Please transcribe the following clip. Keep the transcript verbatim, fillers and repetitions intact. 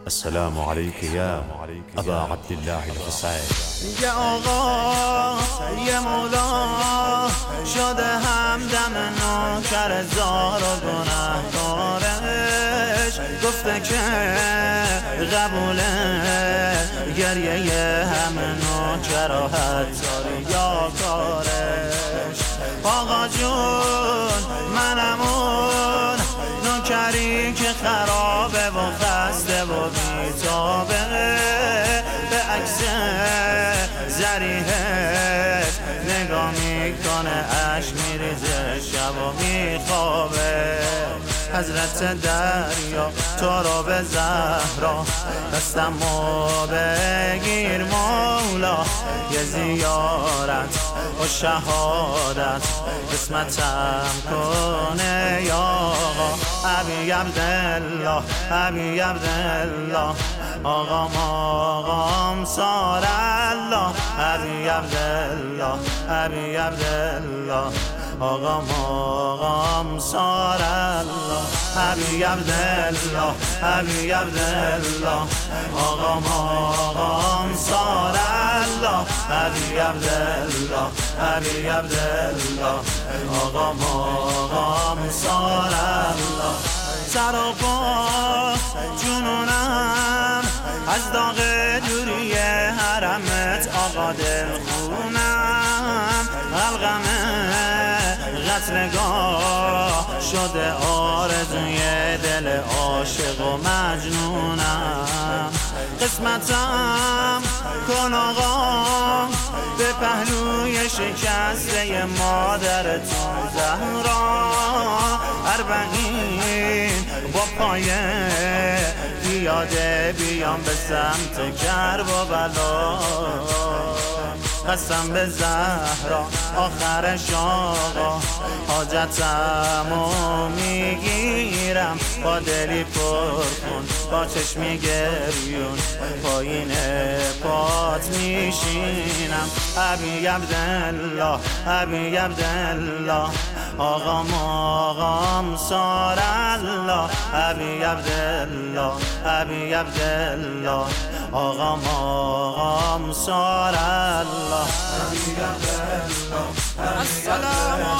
السلام عليك يا أبا عبد الله الحسين. یا آقا یا مولا شده همدم نوکر زار و گناهکارش، گفته که قبوله گریه همه نوکر حتی ریاکارش. آقا جون منم اون نوکری که خرابه و خسته و بیتابه، به عکس زریحش نگاه میکنه اش میریزه شب و میخوابه. حضرت دریا تو رو به زهرا دستمو بگیر مولا، یه زیارت و شهادت قسمتم کنه یا آقا. ابی عبدالله ابی عبدالله آقام آقام سار الله. ابی عبدالله ابی عبدالله آقام آقام سار الله. ابی عبدالله ابی عبدالله آقام آقام سار الله. ابی عبدالله ابی عبدالله آقام آقام سار الله. سر و پا جنونم از داغ دوری حرمت آقا، دل خونم غلغمه قتلگاه شده آرزوی دل عاشق و مجنونم. قسمتم کن آقا به پهلوی شکسته مادرتون زهرا، اربعین با پایه پیاده بیام به سمت کرب و بلا. قسم به زهرا آخرش آقا حاجتمو میگیرم، با دلی پرخون با چشمی گریون پایین پات میشینم. ابی عبدالله ابی عبدالله آقام آقام سار الله. ابی عبدالله ابی عبدالله آقام آقام سار الله. السلام